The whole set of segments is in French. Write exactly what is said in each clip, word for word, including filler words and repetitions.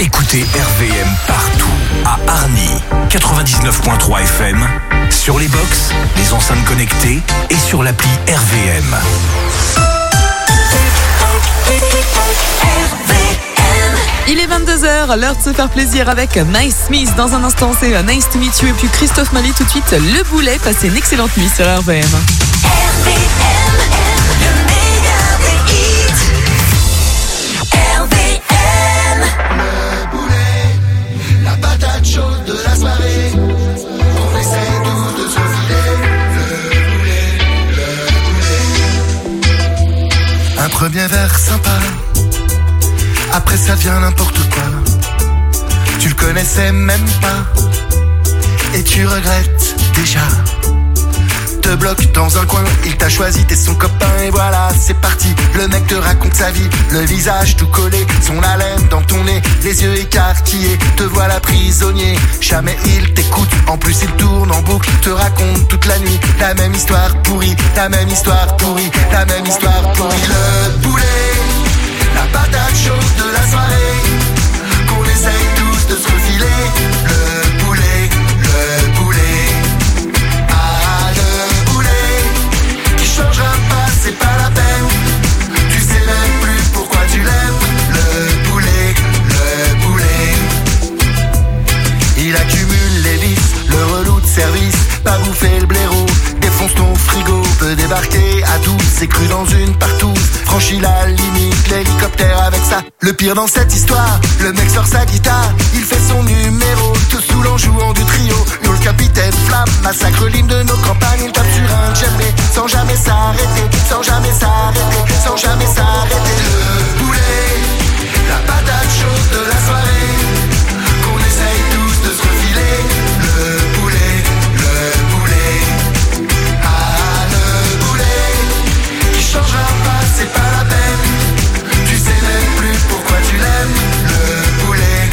Écoutez R V M partout. À Arny, quatre-vingt-dix-neuf virgule trois F M, sur les box, les enceintes connectées et sur l'appli R V M. Il est vingt-deux heures, l'heure de se faire plaisir avec Nice Smith. Dans un instant, c'est Nice to Meet You. Et puis Christophe Maé tout de suite, Le Boulet. Passez une excellente nuit sur R V M. R V M, le meilleur des hits. R V M. Le boulet, la patate chaude de la soirée. On essaie tous de se filer. Le boulet, le boulet. Un premier verre sympa. Après ça devient n'importe quoi. Tu le connaissais même pas. Et tu regrettes déjà. Te bloque dans un coin, il t'a choisi, t'es son copain. Et voilà, c'est parti, le mec te raconte sa vie. Le visage tout collé, son haleine dans ton nez. Les yeux écarquillés, te voilà prisonnier. Jamais il t'écoute, en plus il tourne en boucle. Te raconte toute la nuit, la même histoire pourrie. La même histoire pourrie, la même histoire pourrie. Le boulet, la patate chaude de la soirée, qu'on essaye tous de se refiler. Le boulet, le boulet. Ah, le boulet, qui changera pas, c'est pas la peine. Tu sais même plus pourquoi tu l'aimes. Le boulet, le boulet. Il accumule les vices, le relou de service. Pas bouffer le blaireau, défonce ton frigo. Peut débarquer à tous, c'est cru dans une partouze. Franchit la limite, l'hélicoptère avec ça. Le pire dans cette histoire, le mec sort sa guitare. Il fait son numéro, te saoule en jouant du trio. Hurle capitaine flamme, massacre l'hymne de nos campagnes. Il tape sur un djembé, sans jamais s'arrêter. Sans jamais s'arrêter, sans jamais s'arrêter. Le boulet, la patate chaude de la soirée, qu'on essaye tous de se refiler. Le boulet, le boulet. Ah, le boulet, qui changera pas, c'est pas la peine. Tu sais même plus pourquoi tu l'aimes. Le boulet,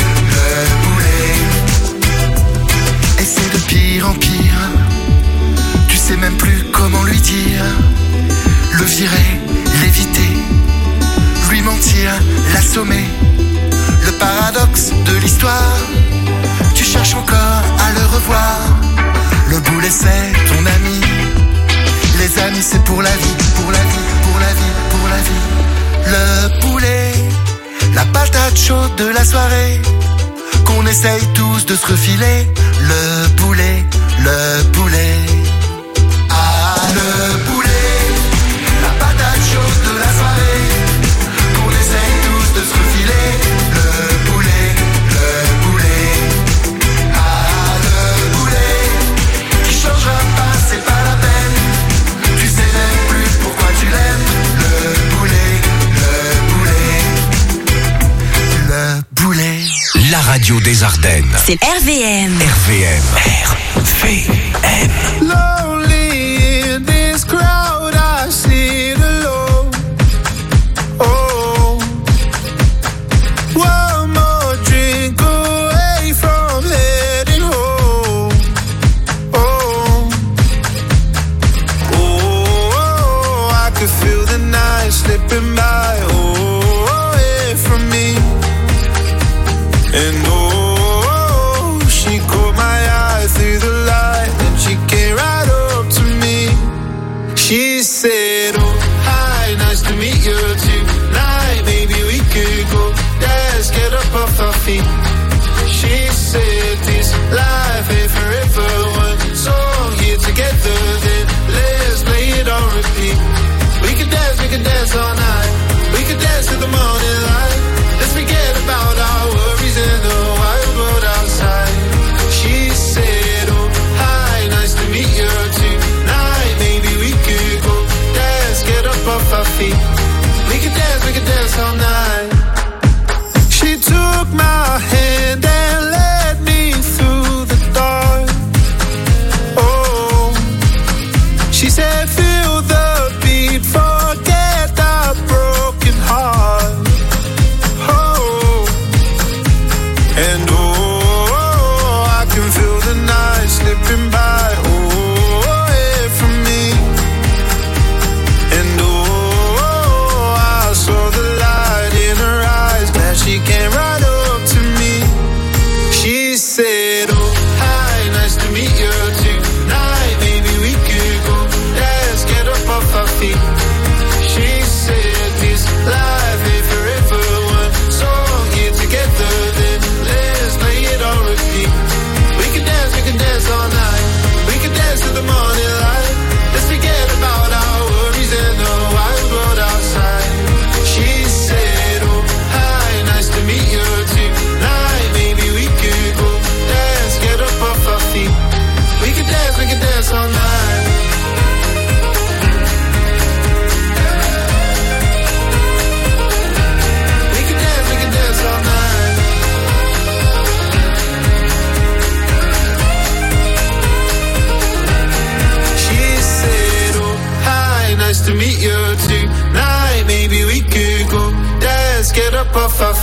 le boulet. Et c'est de pire en pire. Tu sais même plus comment lui dire. Le virer, l'éviter. Lui mentir, l'assommer. Le paradoxe de l'histoire. Tu cherches encore à le revoir. Le boulet c'est ton ami. Les amis c'est pour la vie, pour la vie, pour la vie, pour la vie. Le boulet, la patate chaude de la soirée, qu'on essaye tous de se refiler. Le boulet, le boulet. Ah, le boulet, la patate chaude de la soirée, qu'on essaye tous de se refiler. Le boulet, le boulet. Ah, le boulet, qui changera pas, c'est pas la peine. Tu sais même plus pourquoi tu l'aimes. Le boulet, le boulet. Le boulet. La radio des Ardennes. C'est R V M. R V M. R V M. Lonely in this crowd, I sit alone. Oh, one more drink away from heading home. Oh, oh, I could feel the night slipping by. Oh, away from me. And oh, she caught my eye through the light, and she came right up to me. She said, oh, hi, nice to meet you tonight. Maybe we could go dance, get up off our feet. She said, this life ain't forever. One song here together, then let's play it on repeat. We could dance, we could dance all night. We could dance till the morning light. Let's forget about our worries in the wild world outside. She said, oh, hi, nice to meet you tonight. Maybe we could go dance, get up off our feet. We could dance, we could dance all night. She took my hand.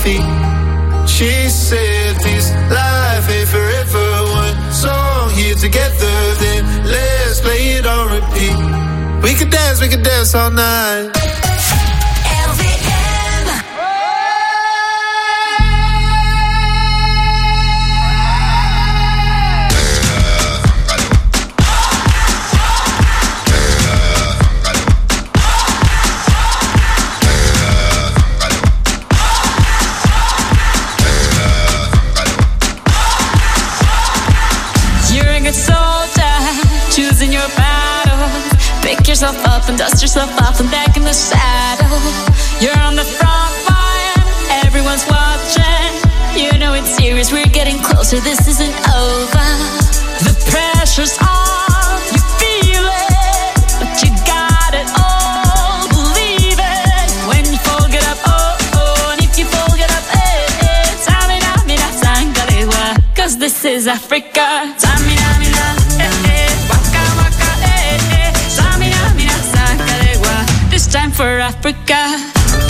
feet. She said this life ain't forever, one song here together, then let's play it on repeat. We could dance, we could dance all night. R V M. You're a good soldier, choosing your battle. Pick yourself up and dust yourself off and back in the saddle. You're on the front line, everyone's watching. You know it's serious, we're getting closer, this isn't over. The pressure's on, you feel it, but you got it all, believe it. When you fall, get up, oh, oh, and if you fall, get up, eh, eh. Tamina, mina, sangalewa, cause this is Africa. Tamina, mina, eh, eh, waka, waka, eh, eh. Tamina, mina, sangalewa, this time for Africa.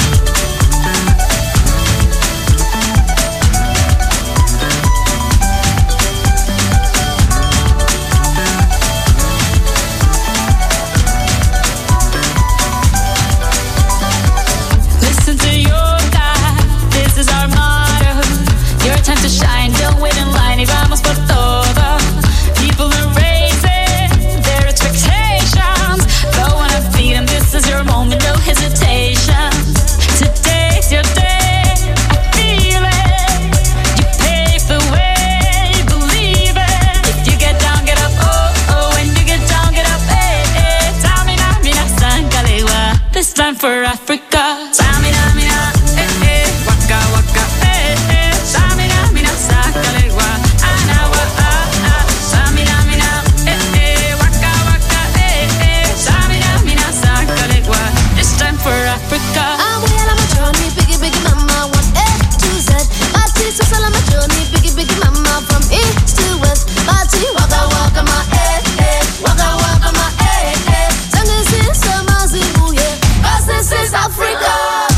Listen to your God, this is our motto. Your time to shine, don't wait in line, y vamos por todo. People are raising their expectations. Go on and feed them, this is your moment, no hesitation. Today's your day, I feel it. You pave the way, believe it. If you get down, get up, oh, oh. When you get down, get up, eh, eh. Tamina, mina, sangalewa, this time for Africa. Tamina, mina, eh, eh. Waka, waka, eh, eh. Tamina, mina, sangalewa, anawa, ah, ah. Tamina, mina, eh, eh. Waka, waka, eh, eh. Tamina, mina, sangalewa, this time for Africa. I'm well on my journey, biggie, biggie, mama, one A to Z. My teeth are on my journey, biggie, biggie, mama, from east to west. My teeth, waka, waka, my eh, eh, waka, waka, my eh, eh. Tango is summer, zimu, yeah, 'cause this is Africa.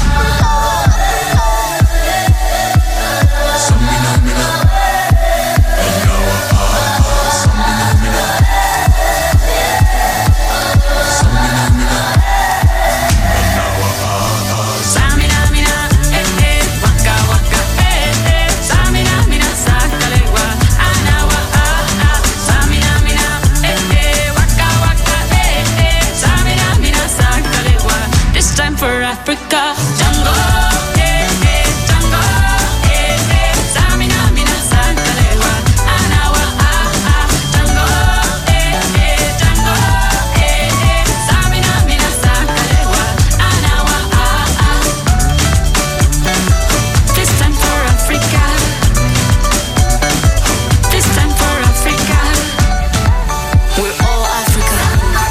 Tamina, mina, eh, eh. Waka, waka, eh, eh. Tamina, mina, sangalewa, anawa, ah, ah. Tamina, mina, eh, eh. Waka, waka, eh, eh. Tamina, mina, sangalewa, this time for Africa. Jungle, eh, eh. Jungle, eh, eh. Tamina, mina, sangalewa, anawa, ah, ah. Jungle, eh, eh. Jungle, eh, eh. Tamina, mina, sangalewa, anawa, ah, ah. This time for Africa. This time for Africa. We're all Africa.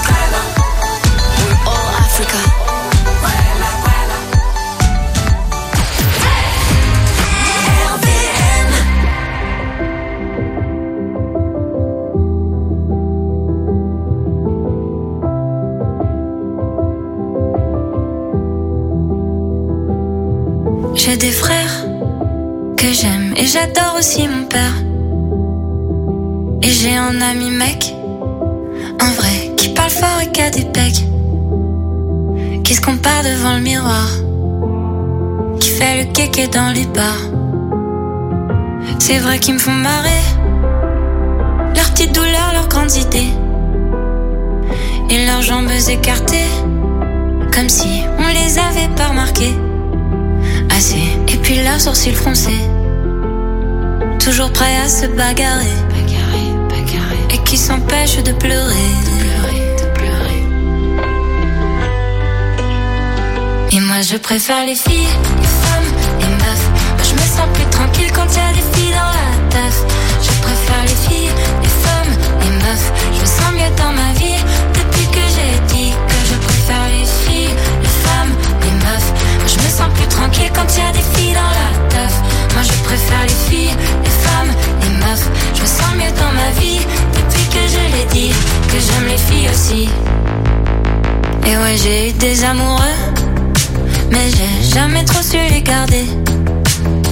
We're all Africa. R V M. J'ai des frères que j'aime et j'adore aussi mon père. Et j'ai un ami mec, un vrai, qui parle fort et qui a des pecs, qui se compare devant le miroir, qui fait le kéké dans les bars. C'est vrai qu'ils me font marrer, leurs petites douleurs, leurs grandes idées, et leurs jambes écartées, comme si on les avait pas remarquées. Assez, et puis leurs sourcils froncés, toujours prêts à se bagarrer, bagarrer, bagarrer, et qui s'empêchent de pleurer, de pleurer, de pleurer. Et moi je préfère les filles, les femmes, les meufs. Moi je me sens plus tranquille quand y a des filles dans la teuf. Je préfère les filles, les femmes, les meufs. Je me sens mieux dans ma vie depuis que j'ai dit que je préfère les filles, les femmes, les meufs. Moi je me sens plus tranquille quand y a des filles dans la teuf. Moi je préfère les filles, les femmes, les meufs. Je me sens mieux dans ma vie depuis que je l'ai dit que j'aime les filles aussi. Et ouais, j'ai eu des amoureux, mais j'ai jamais trop su les garder.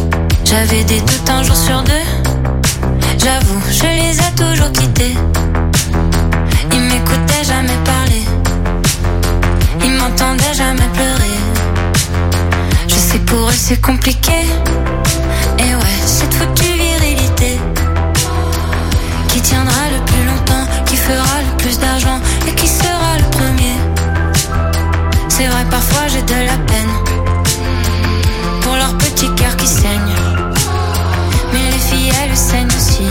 J'avais des doutes un jour sur deux. J'avoue, je les ai toujours quittés. Ils m'écoutaient jamais parler. Ils m'entendaient jamais pleurer. Je sais que pour eux c'est compliqué. Et ouais, cette foutue virilité qui tiendra le plus longtemps, qui fera le plus d'argent et qui sera le premier. C'est vrai, parfois j'ai de la peine pour leur petit cœur qui saigne. Mais les filles, elles saignent aussi.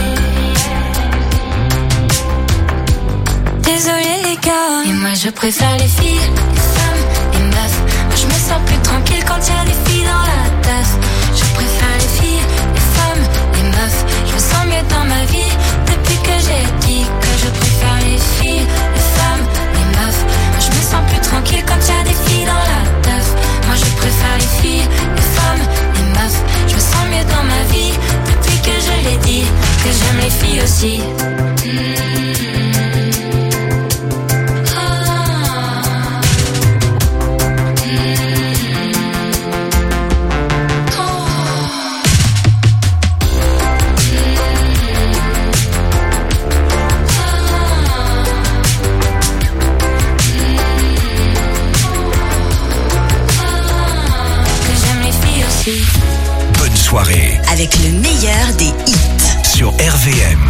Désolé les gars. Et moi je préfère les filles, les femmes, les meufs. Moi je me sens plus tranquille quand y a des filles dans la teuf. Je préfère les filles, les femmes, les meufs. Je me sens mieux dans ma vie depuis que j'ai dit que je préfère les filles, les femmes, les meufs. Moi je me sens plus tranquille quand y a des filles dans la teuf. Moi je préfère les filles, les femmes, les meufs. Je me sens mieux dans ma vie depuis que je l'ai dit que j'aime les filles aussi. Bonne soirée Avec le meilleur des hits sur R V M.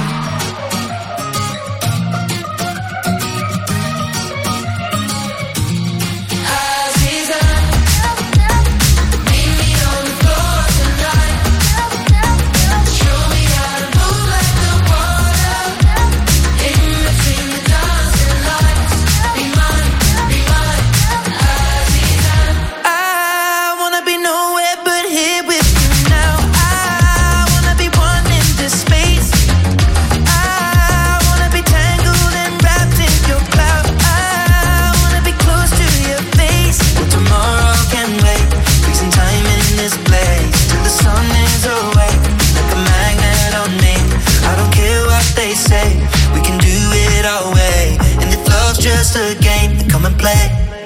Just a game, come and play.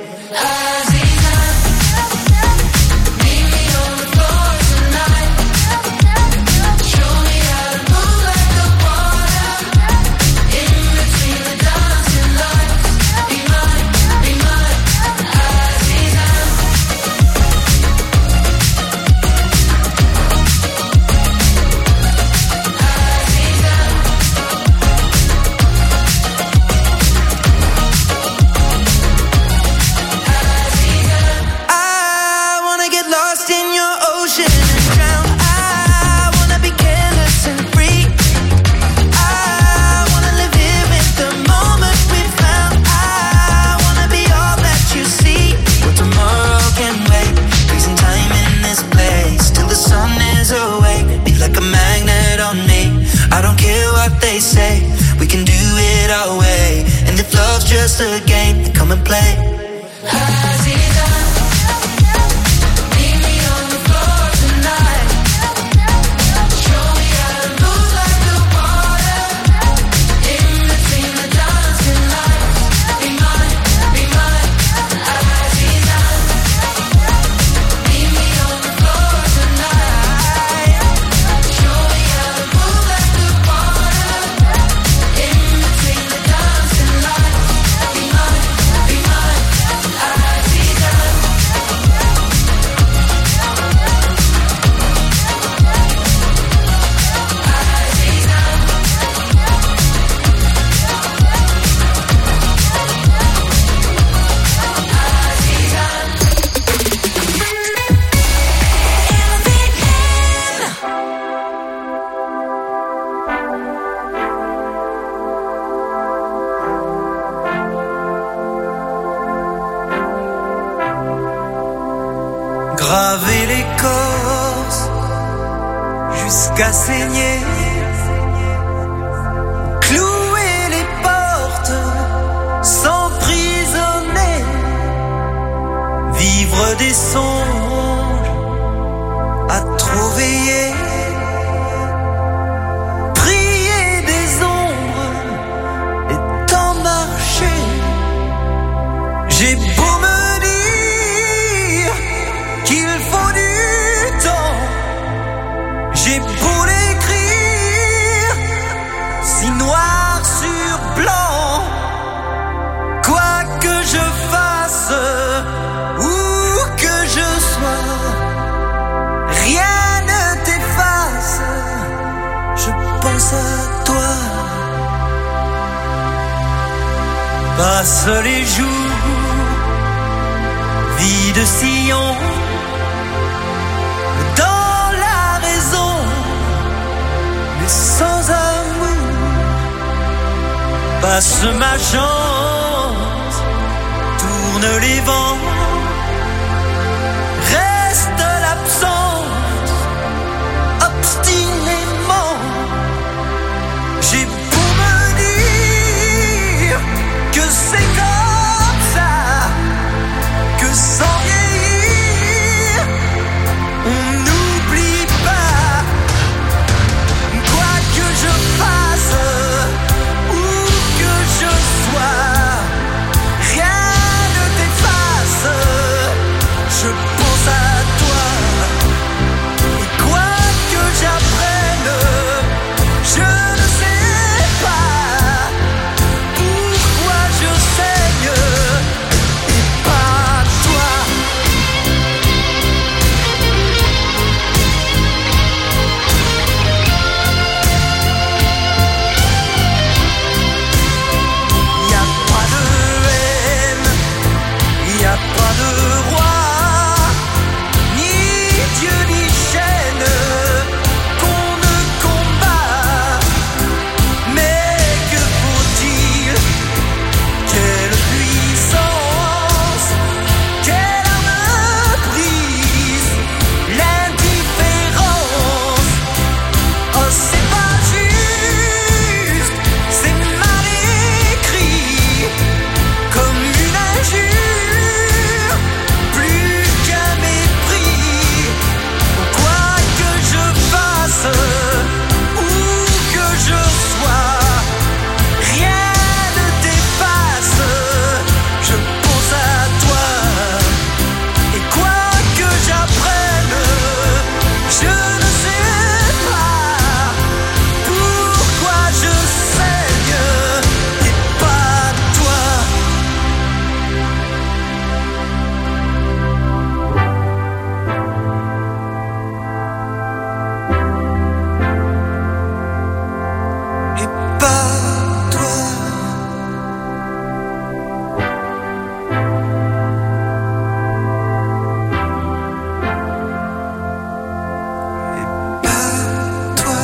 They say we can do it our way, and if love's just a game, come and play. Graver l'écorce jusqu'à saigner, clouer les portes, s'emprisonner, vivre des songes à trop veiller, prier des ombres et tant marcher. J'ai beau me dire qu'il faut du temps, J'ai beau l'écrire si noir sur blanc, quoi que je fasse, où que je sois, rien ne t'efface, je pense à toi. Passent les jours, vie de sillon, dans la raison, mais sans amour. Passe ma chance, tourne les vents, reste l'absence, obstinément. J'ai beau me dire que c'est comme ça, que sans vieillir, on n'oublie pas. Quoi que je fasse, où que je sois, rien ne t'efface, je pense à toi. Et quoi que j'apprenne, je ne sais pas pourquoi je saigne et pas toi. Y a pas de haine, y a pas de roi, ni Dieu ni chaîne qu'on ne combat. Mais que faut-il? Quelle puissance, quelle arme brise l'indifférence. Oh, c'est pas juste, c'est mal écrit, comme une injure, plus qu'un mépris. Quoi que je fasse, où que je sois, rien ne t'efface, je pense à toi. Et quoi que j'apprenne, je ne sais pas pourquoi je saigne et pas toi. Et pas toi. Et pas toi.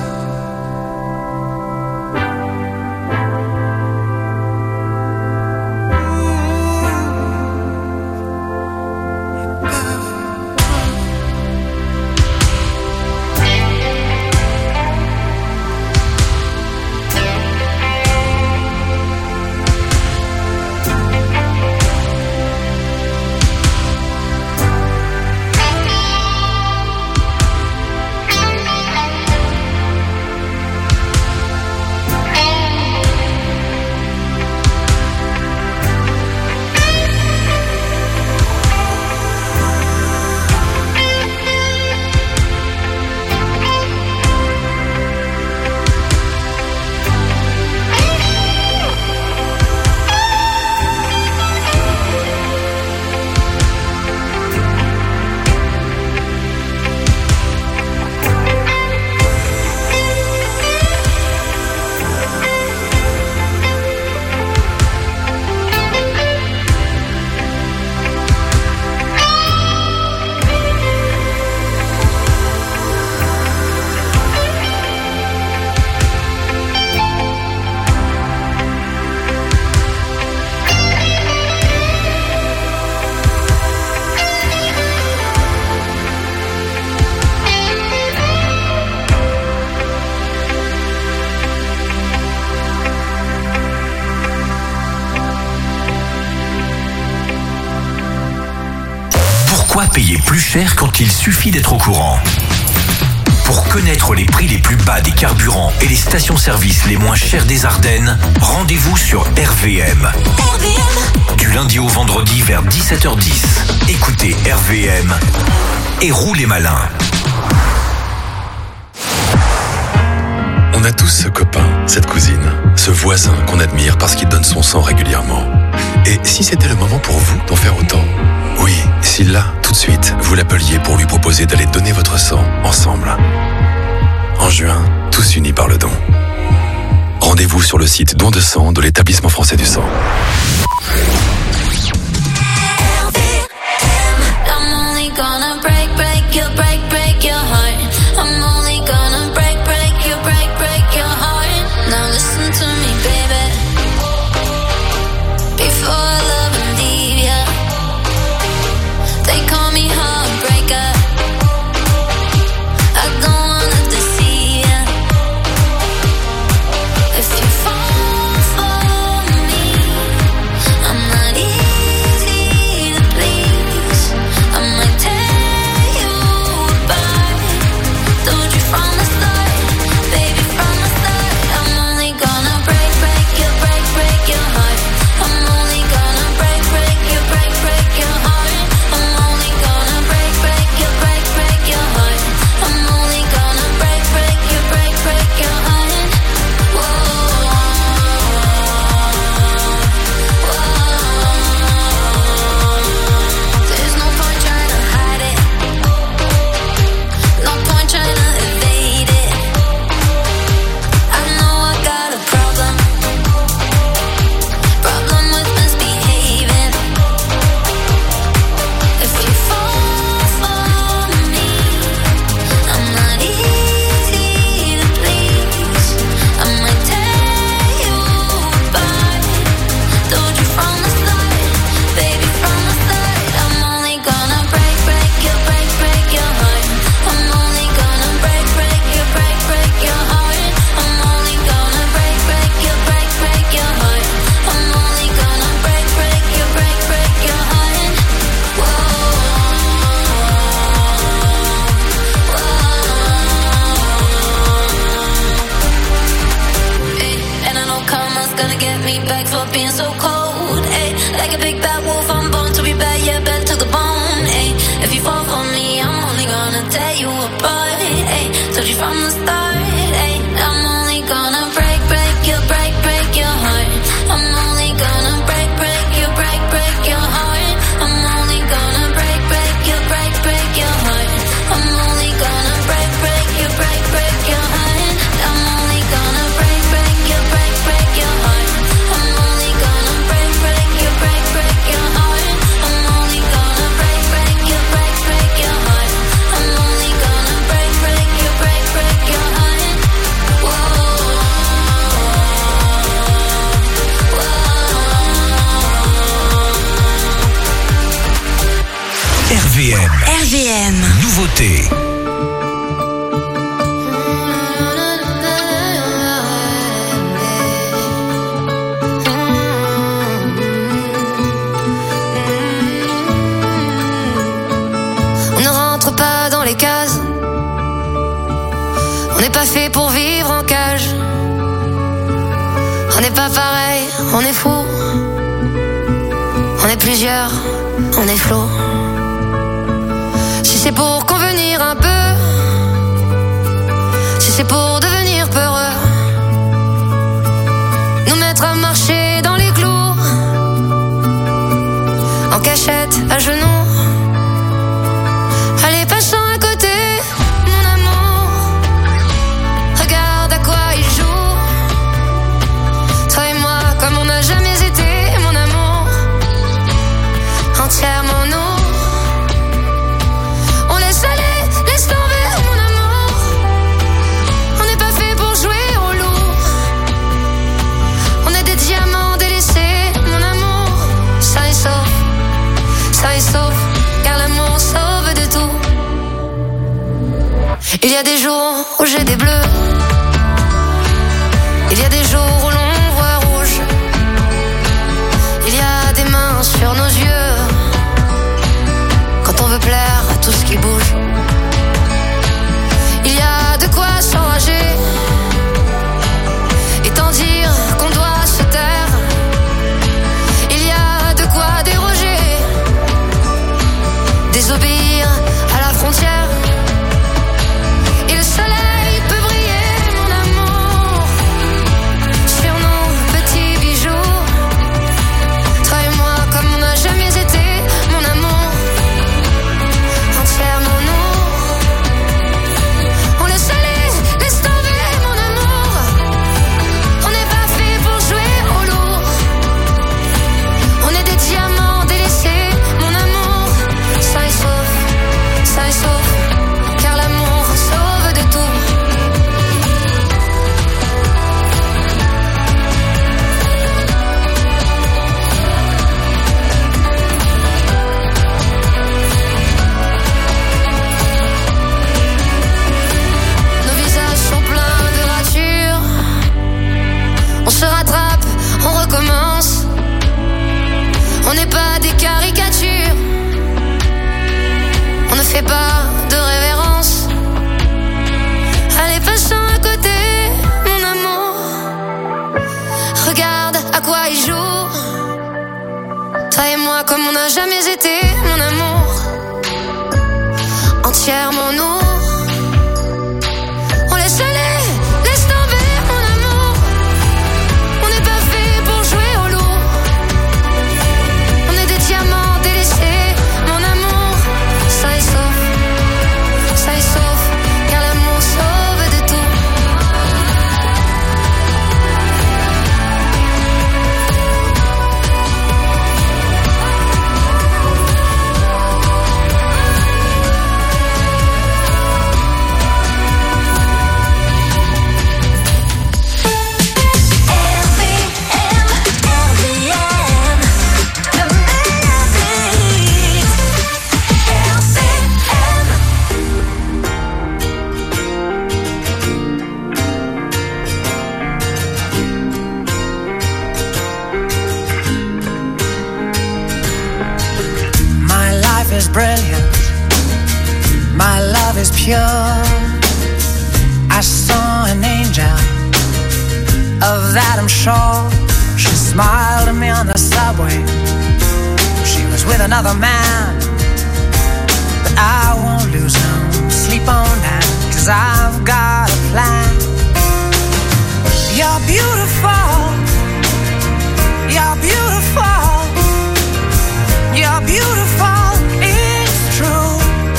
Pourquoi payer plus cher quand il suffit d'être au courant? Pour connaître les prix les plus bas des carburants et les stations-service les moins chères des Ardennes, rendez-vous sur R V M. R V M. Du lundi au vendredi vers dix-sept heures dix. Écoutez R V M et roulez malin. On a tous ce copain, cette cousine, ce voisin qu'on admire parce qu'il donne son sang régulièrement. Et si c'était le moment pour vous d'en faire autant? Oui, si là, tout de suite, vous l'appeliez pour lui proposer d'aller donner votre sang ensemble. En juin, tous unis par le don. Rendez-vous sur le site don de sang de l'Établissement français du sang. R V M. Nouveauté. On ne rentre pas dans les cases. On n'est pas fait pour vivre en cage. On n'est pas pareil, on est fou. On est plusieurs, on est flou. Si c'est pour convenir un peu, si c'est pour devenir peureux, nous mettre à marcher dans les clous, en cachette, à genoux. Allez, passant à côté, mon amour, regarde à quoi il joue. Toi et moi, comme on n'a jamais été, mon amour, entièrement nous. On laisse aller, laisse tomber, mon amour. On n'est pas fait pour jouer au loup. On est des diamants délaissés, mon amour. Ça et sauf, ça et sauf, car l'amour sauve de tout. Il y a des jours où j'ai des bleus. Il y a des jours où l'on voit rouge. Il y a des mains sur nos yeux quand on veut plaire à tout ce qui bouge. Il y a de quoi s'enrager et tant dire qu'on doit se taire. Il y a de quoi déroger, désobéir à la frontière. Et le soleil peut briller, mon amour, fais pas de révérence. Allez, passons à côté, mon amour. Regarde à quoi il joue. Toi et moi comme on n'a jamais été, mon amour. Entièrement nous. On laisse aller, laisse tomber, mon amour. On n'est pas fait pour jouer au loup. On est des diamants délaissés, mon amour. Ça est sauf, ça est sauf, car l'amour sauve de tout. Is brilliant, my love is pure. I saw an angel, of that I'm sure. She smiled at me on the subway. She was with another man, but I won't lose no sleep on that, 'cause I've got a plan. You're beautiful, you're beautiful, you're beautiful. True.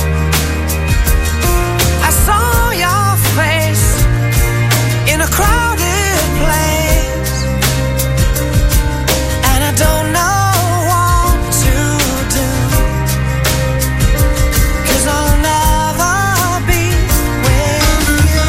I saw your face in a crowded place, and I don't know what to do, 'cause I'll never be with you.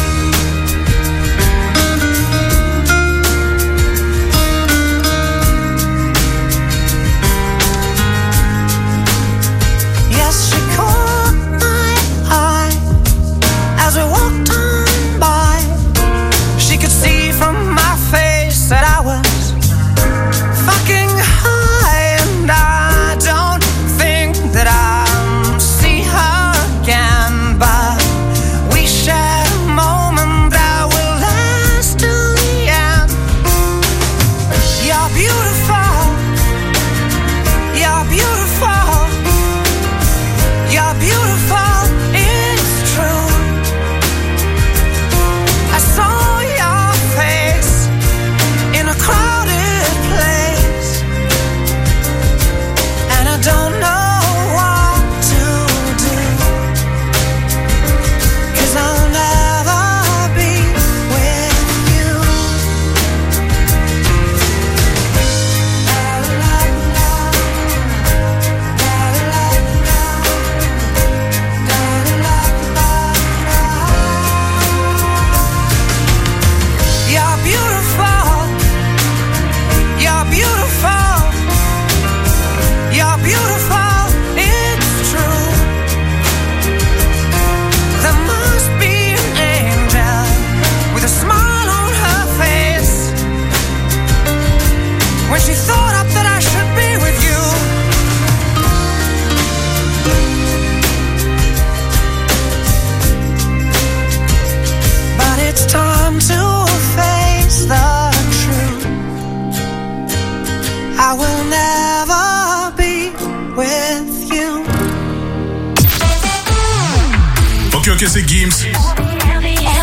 Yes, she caught my eye as we walked on by. She could see from my face that I was fucking high, and I don't think that I'll see her again, but we shared a moment that will last till the end. You're beautiful, you're beautiful, you're beautiful, it's true. I saw your face in a crowded place, and I don't know what to do, 'cause I'll never be with you. You're beautiful, you're beautiful, you're beautiful, it's true. There must be an angel with a smile on her face when she thought up that I should be with you. But it's time to face the truth. I will never be with you. Ok, ok, c'est Gims. R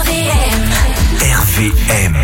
V M.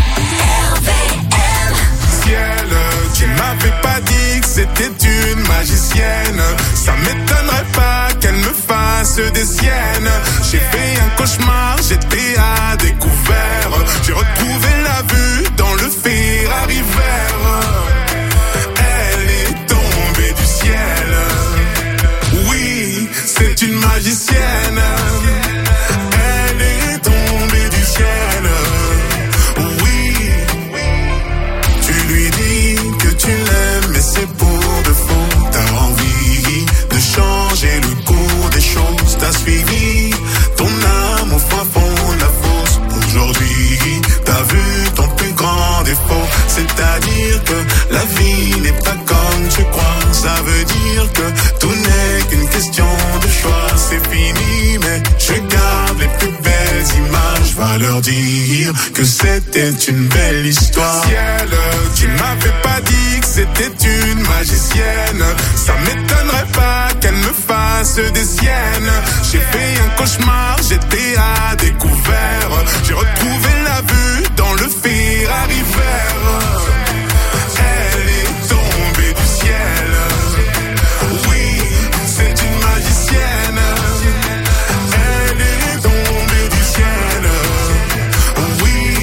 Ciel, tu m'avais pas dit que c'était une magicienne. Ça m'étonnerait pas qu'elle me fasse des siennes. J'ai fait un cauchemar, j'étais à découvert. J'ai retrouvé la vue dans le Ferrari vert. Elle est tombée du ciel. Oui, c'est une magicienne. Elle est tombée du ciel. Oui, tu lui dis que tu l'aimes, mais c'est pour de faux. T'as envie de changer le cours des choses. T'as suivi ton âme au fin fond de la fosse. Aujourd'hui, t'as vu ton plus grand défaut. à leur dire que c'était une belle histoire. Ciel, tu m'avais pas dit que c'était une magicienne. Ça m'étonnerait pas qu'elle me fasse des siennes. J'ai fait un cauchemar, j'étais à découvert. J'ai retrouvé la vue dans le Ferrari vert. Elle est tombée du ciel. Oui, c'est une magicienne. Elle est tombée du ciel. Oui.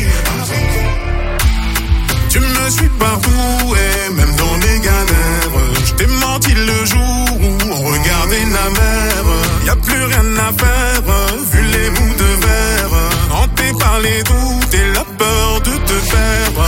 Tu me suis partout et même dans des galères. Je t'ai menti le jour où on regardait la mer. Y'a plus rien à faire, vu les bouts de verre. Hanté par les doutes et la peur de te perdre.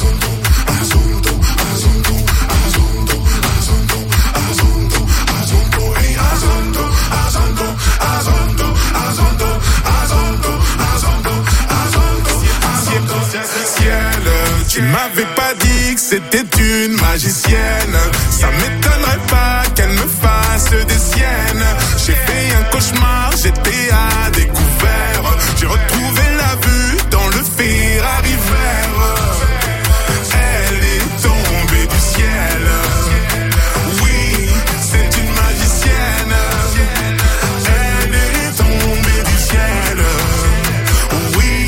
Ciel, tu m'avais pas dit que c'était une magicienne. Ça m'étonnerait pas qu'elle me fasse des siennes. J'ai fait un cauchemar, j'étais à découvert. J'ai retrouvé la vue dans le Ferrari vert. Elle est tombée du ciel. Oui, c'est une magicienne. Elle est tombée du ciel. Oui.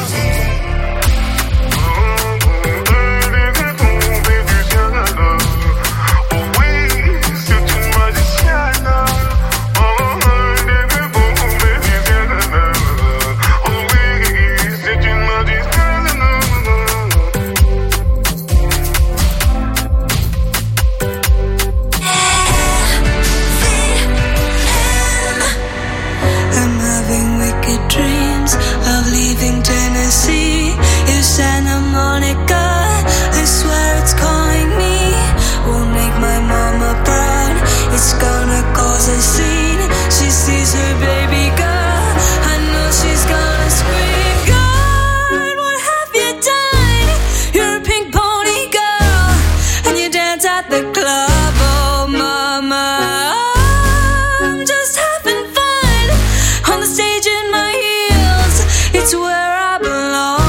Santa Monica, I swear it's calling me. Won't make my mama proud. It's gonna cause a scene. She sees her baby girl. I know she's gonna scream. God, what have you done? You're a pink pony girl, and you dance at the club. Oh, mama, I'm just having fun on the stage in my heels. It's where I belong.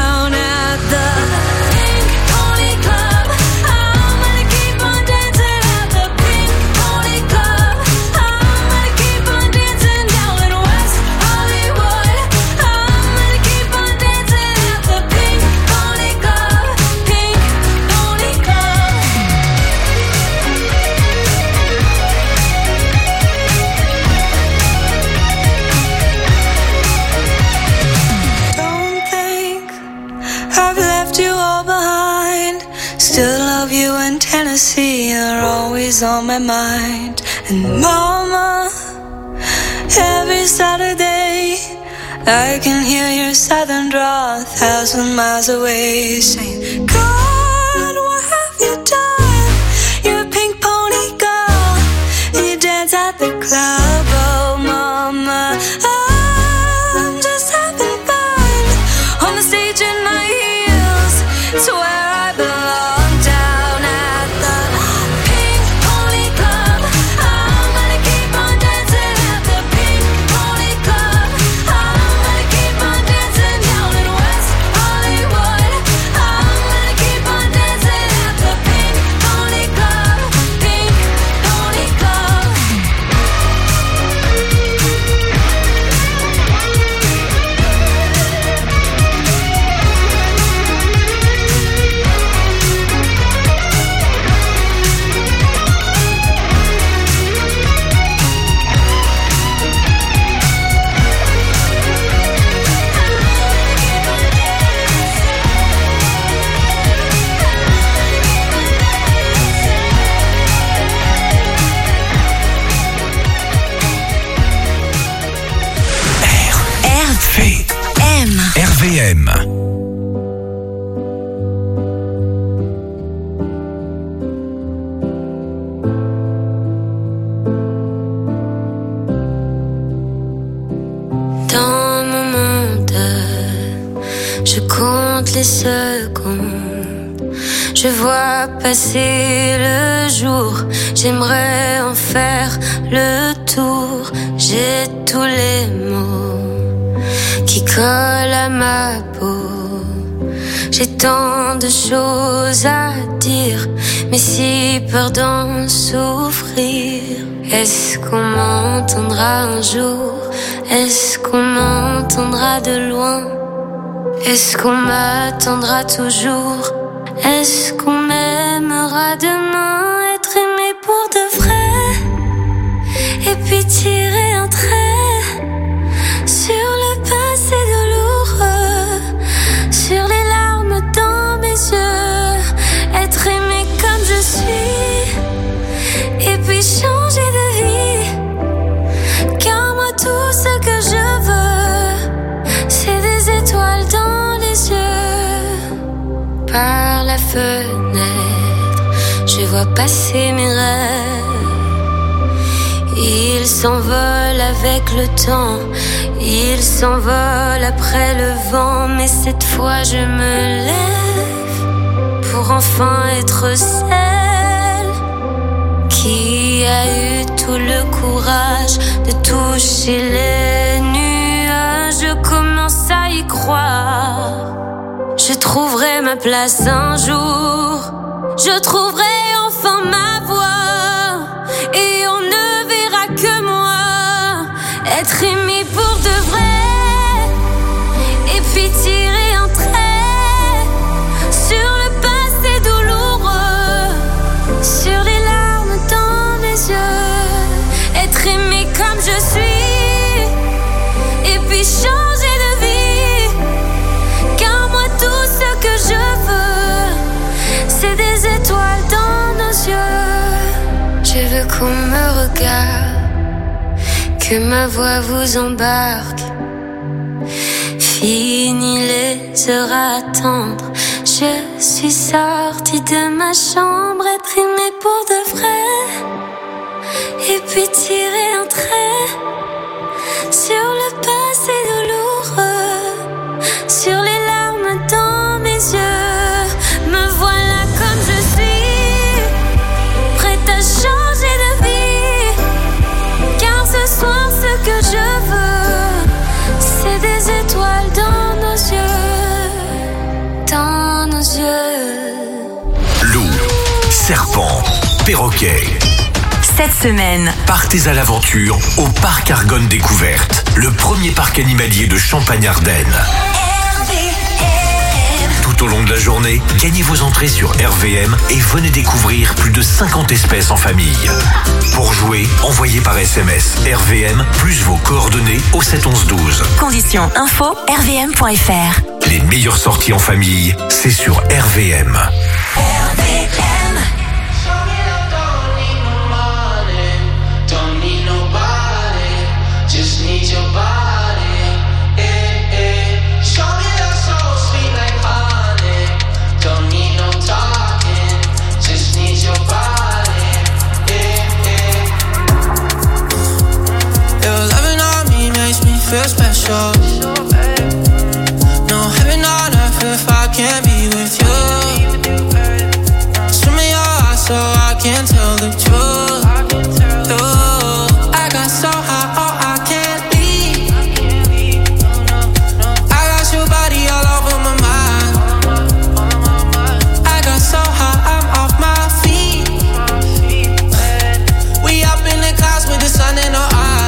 Tennessee are always on my mind. And mama, every Saturday I can hear your southern drawl a thousand miles away, saying, God, what have you done? You're a pink pony girl, and you dance at the club. Oh, mama, I'm just having fun on the stage in my heels. It's where I belong. R V M. Dans mon monde, je compte les secondes. Je vois passer le jour. J'aimerais en faire le tour. J'ai tous les mots qui colle à ma peau. J'ai tant de choses à dire, mais si peur d'en souffrir. Est-ce qu'on m'entendra un jour? Est-ce qu'on m'entendra de loin? Est-ce qu'on m'attendra toujours? Est-ce qu'on m'aimera demain? Être aimé pour de vrai, et puis tirer un trait sur le passé douloureux, sur les larmes dans mes yeux. Être aimé comme je suis, et puis changer de vie. Car moi tout ce que je veux, c'est des étoiles dans les yeux. Par la fenêtre, je vois passer mes rêves. Ils s'envolent avec le temps, ils s'envolent après le vent. Mais cette fois je me lève pour enfin être celle qui a eu tout le courage de toucher les nuages. Je commence à y croire. Je trouverai ma place un jour. Je trouverai enfin ma voie. Et on ne verra que moi. Être aimé pour de vrai. Et puis tirer un trait sur le passé douloureux, sur les larmes dans mes yeux. Être aimé comme je suis, et puis changer de vie. Car moi tout ce que je veux, c'est des étoiles dans nos yeux. Je veux qu'on me regarde, que ma voix vous embarque. Fini les heures à attendre, je suis sortie de ma chambre. Être aimée pour de vrai, et puis tirer un trait sur le passé douloureux, sur les larmes dans mes yeux. Me voilà comme je suis, prête à changer de vie. Car ce soir ce que je veux, c'est des étoiles dans nos yeux, dans nos yeux. Loup, serpent, perroquet. Cette semaine, Partez à l'aventure au Parc Argonne Découverte, le premier parc animalier de Champagne-Ardenne. Tout au long de la journée, gagnez vos entrées sur R V M et venez découvrir plus de cinquante espèces en famille. Pour jouer, envoyez par S M S R V M plus vos coordonnées au sept onze douze. conditions info r v m point f r. Les meilleures sorties en famille, c'est sur R V M. Feel special. No heaven on earth if I can't be with you. Swim in your eyes so I can tell the truth. Ooh, I got so high, oh I can't leave. I got your body all over my mind. I got so high, I'm off my feet. We up in the clouds with the sun in our eyes.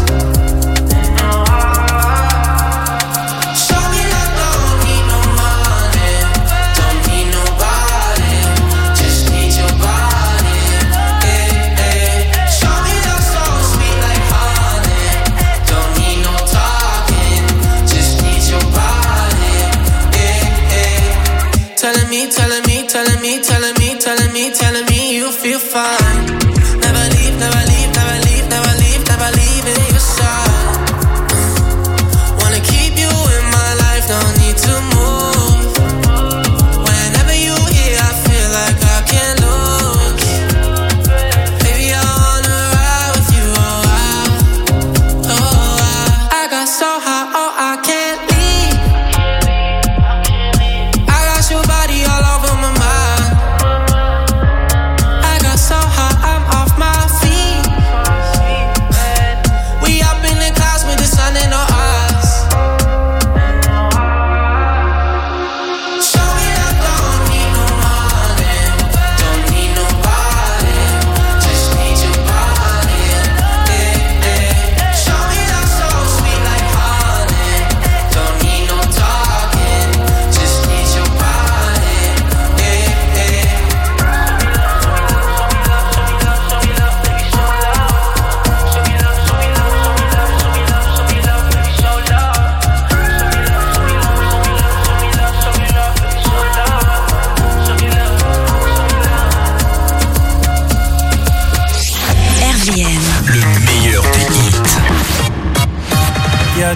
Telling me, telling me, telling me, telling me, telling me you feel fine. Never leave, never leave, never leave, never leave, never leave in your side. Wanna keep you in my life, don't need to move. Whenever you here, I feel like I can't lose. Baby, I wanna ride with you, oh I, oh I. I got so high, oh I can't leave. I got your body all over my mind. I got so high, I'm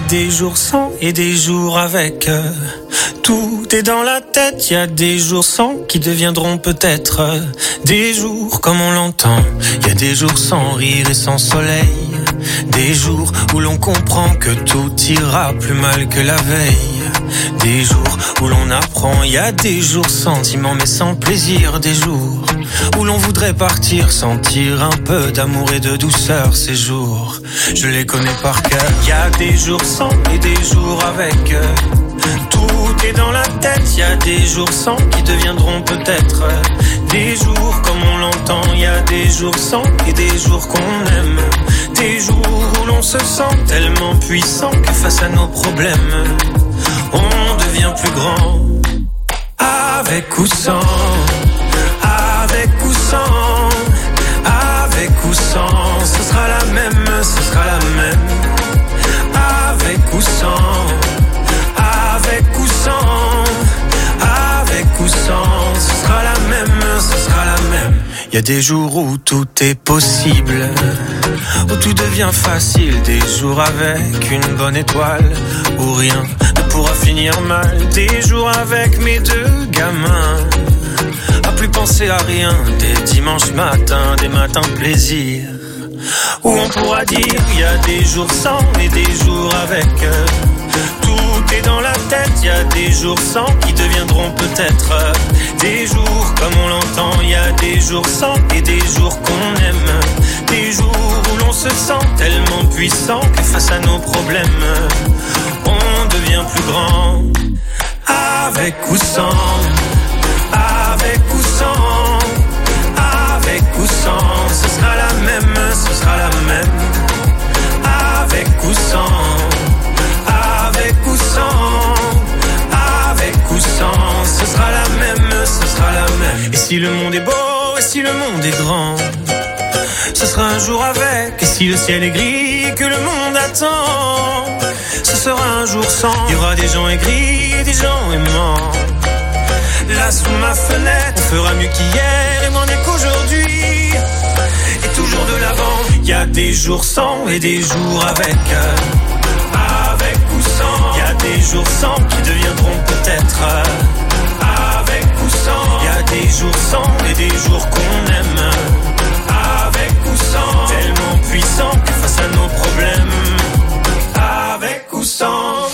des jours sans et des jours avec. Tout est dans la tête, y a des jours sans qui deviendront peut-être des jours comme on l'entend. Y a des jours sans rire et sans soleil, des jours où l'on comprend que tout ira plus mal que la veille, des jours où l'on apprend. Y a des jours sentiments mais sans plaisir, des jours où l'on voudrait partir, sentir un peu d'amour et de douceur. Ces jours, je les connais par cœur. Y a des jours sans et des jours avec. Tout est dans la tête, y a des jours sans qui deviendront peut-être des jours comme on l'entend. Y a des jours sans et des jours qu'on aime, des jours où l'on se sent tellement puissant que face à nos problèmes, on devient plus grand. Avec ou sans, avec ou sans, avec ou sans, ce sera la même, ce sera la même. Avec ou sans, avec ou sans, avec ou sans, ce sera la même, ce sera la même. Y a des jours où tout est possible, où tout devient facile, des jours avec une bonne étoile, où rien ne pourra finir mal, des jours avec mes deux gamins, à plus penser à rien, des dimanches matins, des matins de plaisir, où on pourra dire y a des jours sans et des jours avec. Tout est dans la tête, y a des jours sans qui deviendront peut-être des jours comme on l'entend. Y a des jours sans et des jours qu'on aime, des jours où l'on se sent tellement puissant que face à nos problèmes, on devient plus grand. Avec ou sans, avec ou sans, avec ou sans, ce sera la même, ce sera la même. Avec ou sans, avec ou sans, avec ou sans, ce sera la même, ce sera la même. Et si le monde est beau, et si le monde est grand, ce sera un jour avec. Et si le ciel est gris, que le monde attend, ce sera un jour sans. Il y aura des gens aigris et des gens aimants. Là sous ma fenêtre, on fera mieux qu'hier et moins bien qu'aujourd'hui, et toujours de l'avant. Y a des jours sans et des jours avec. Avec ou sans, y a des jours sans qui deviendront peut-être avec ou sans. Y a des jours sans et des jours qu'on aime. Avec ou sans, tellement puissant que face à nos problèmes. Avec ou sans.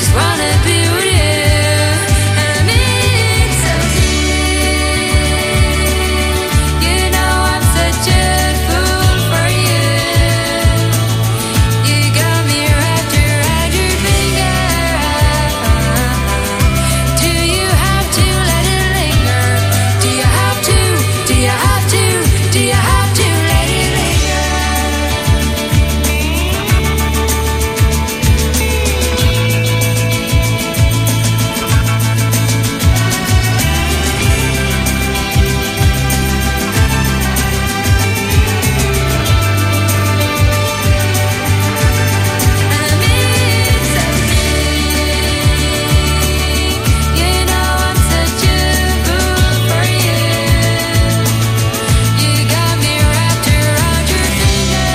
just wanna be with you. And I mean so deep. You know I'm such a fool for you. You got me wrapped around your finger. Do you have to let it linger? Do you have to? Do you have to? Do you have to let it linger? You know I'm such a fool for you. You got me wrapped around your finger.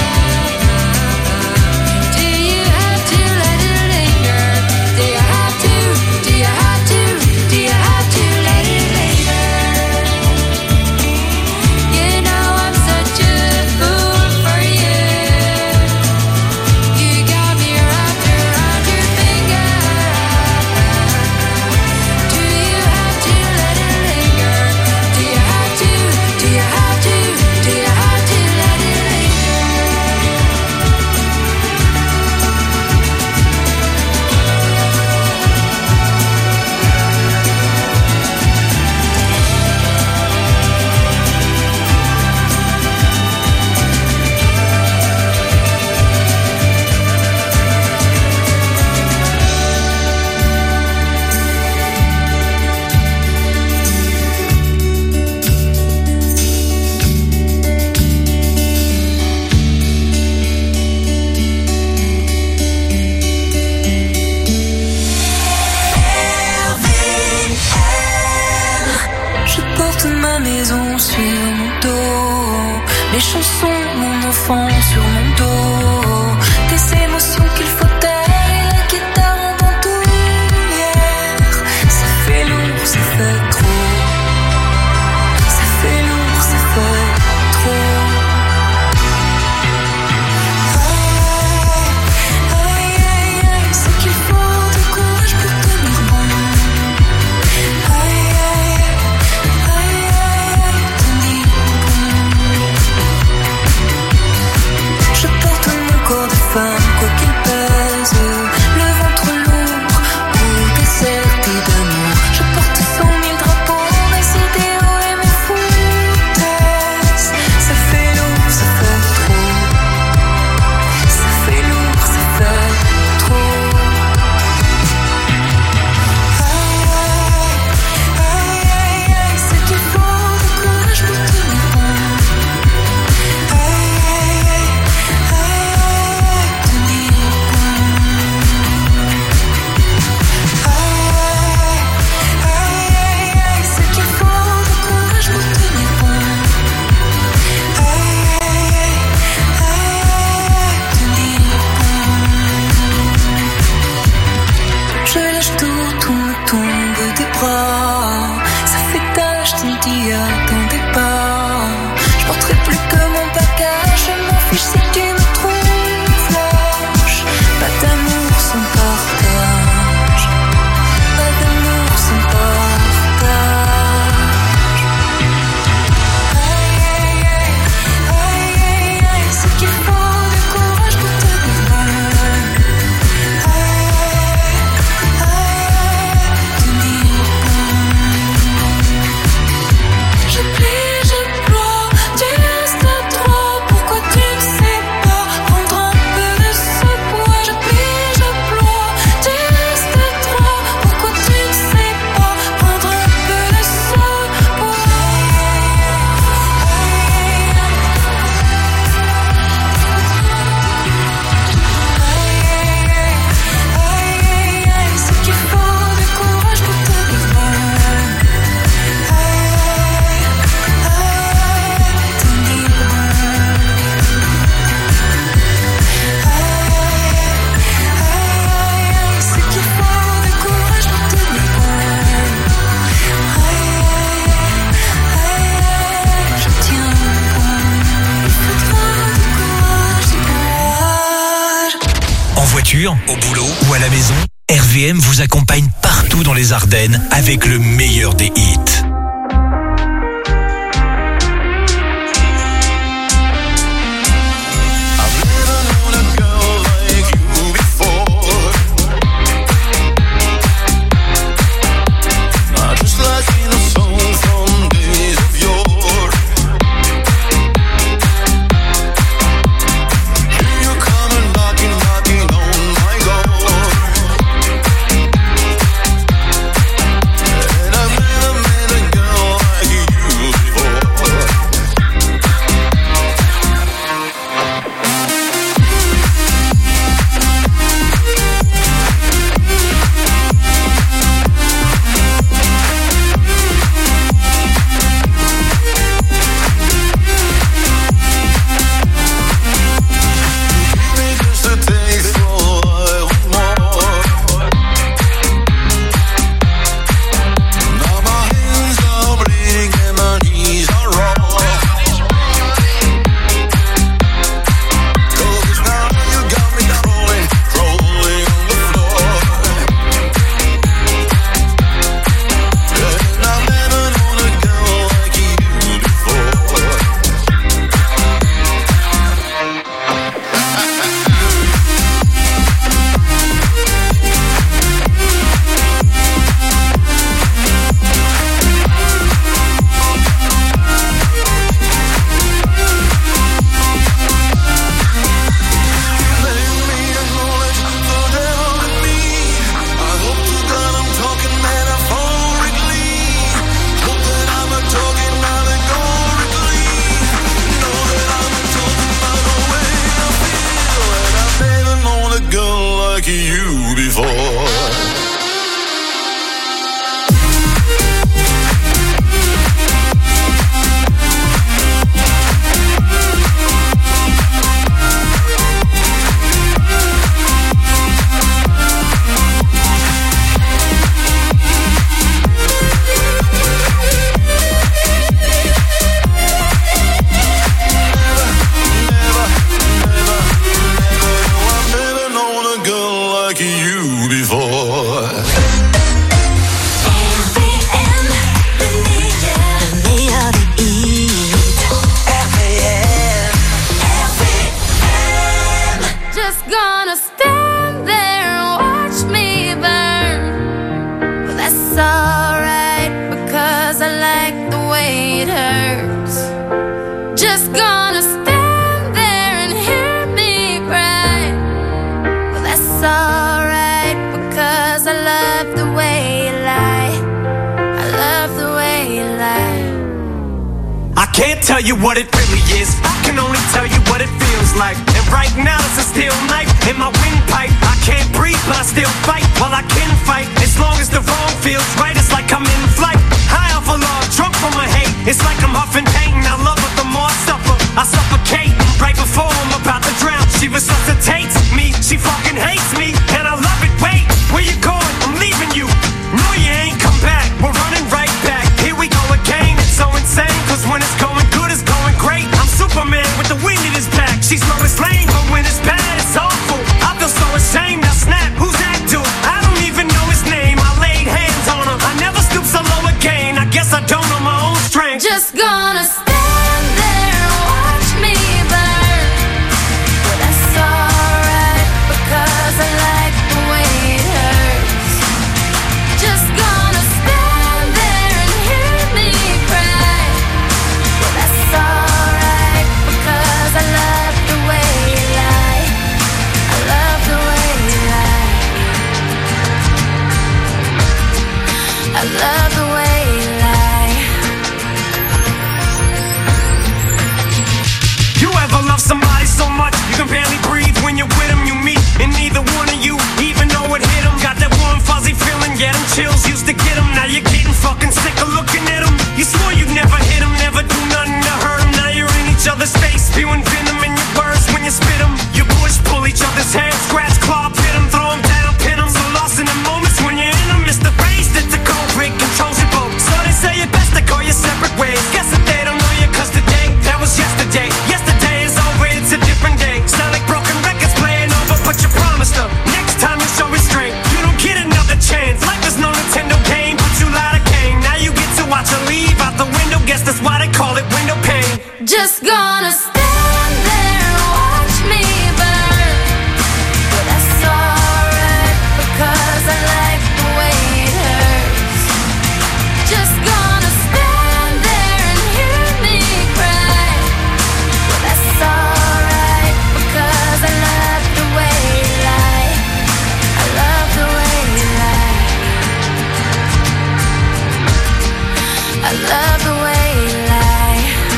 Do you have to let it linger? Do you have to? Do you have to? Do you have to let it linger? You know I'm such a fool for you. You got me wrapped around your finger. Do you have to let it linger? Do you have to? Do you have to? Do you have to let it linger? Je porte ma maison sur mon dos, les chansons, mon enfant sur mon dos, des émotions qu'il faut taire et la guitare en bandoulière. Ça fait lourd, ça fait trop. Ça fait lourd, ça fait trop. Aïe, aïe, aïe, c'est qu'il faut du courage pour tenir bon. Aïe, aïe, aïe, aïe, tenir bon. Je porte mon corps de femme, quoi qu'il pèse, le ventre lourd ou déserté d'amour. Je porte cent mille drapeaux, mes idéaux et mes foutaises. Ça fait lourd, ça fait trop. Ça fait lourd, ça fait trop. Aïe, aïe, aïe, aïe, c'est qu'il faut du courage pour tenir bon. Aïe, aïe, aïe, tenir bon. Aïe, aïe, aïe, c'est qu'il faut du courage pour tenir bon. Aïe, aïe, aïe, tenir bon. Je lâche tout, tout me tombe des bras. Ça fait tâche, Cynthia, t'en départ. Je porterai plus que mon bagage. Je m'en fiche si tu me trouves lâche. Pas d'amour sans partage. Pas d'amour sans partage. Aïe, aïe, aïe, aïe, aïe, aïe, c'est qu'il faut du courage pour tenir bon. Aïe, aïe, tenir bon. Je plie, je ploie, tu restes à trois. Pourquoi tu ne sais pas prendre un peu de ce poids? Je plie, je ploie, tu restes à trois. Pourquoi tu ne sais pas prendre un peu de ce poids? Aïe, aïe, aïe, c'est qu'il faut du courage pour tenir bon. Aïe, aïe, tenir bon. Aïe, aïe, c'est qu'il faut du courage pour tenir bon. Aïe, aïe, je tiens bon. Il faudra du courage, du courage. En voiture, au boulot ou à la maison, R V M vous accompagne partout dans les Ardennes avec le meilleur des hits. Tell you what it really is, I can only tell you what it feels like. And right now it's a steel knife in my windpipe. I can't breathe but I still fight, while I can fight. As long as the wrong feels right, it's like I'm in flight. High off of love, drunk from my hate. It's like I'm huffing pain, I love her the more I suffer. I suffocate, right before I'm about to drown. She resuscitates me, she fucking hates me. And I love it, wait, where you going? I'm leaving you. No you ain't come back, we're running right back. Here we go again, it's so insane. Cause when it's going good, it's going great. I'm Superman with the wind in his back. She's Lois Lane, but when it's bad, it's awful. I feel so ashamed, now snap, who's that dude? I don't even know his name, I laid hands on him. I never stoop so low again, I guess I don't know my own strength. Just gonna stand there and watch me Just gonna stand there and watch me burn. But that's alright, because I like the way it hurts. Just gonna stand there and hear me cry. But that's alright, because I love the way you lie. I love the way you lie. I love the way you lie.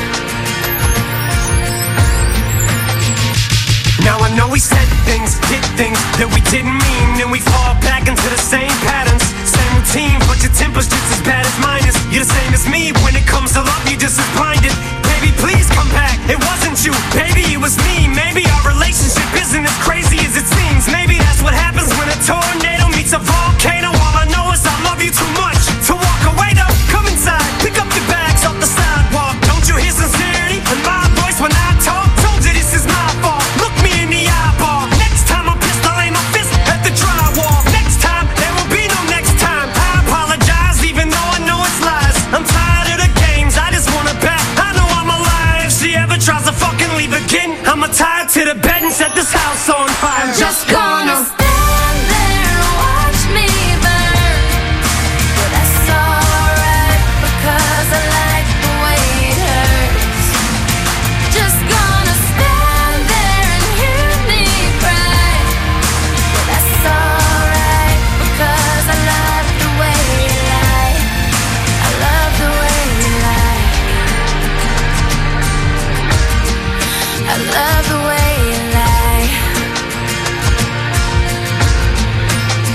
Now I know we said things, did things that we didn't mean, and we fall back into the same patterns, same routine, but your temper's just as bad as mine is. You're the same as me, when it comes to love, you're just as blinded. Baby, please come back, it wasn't you.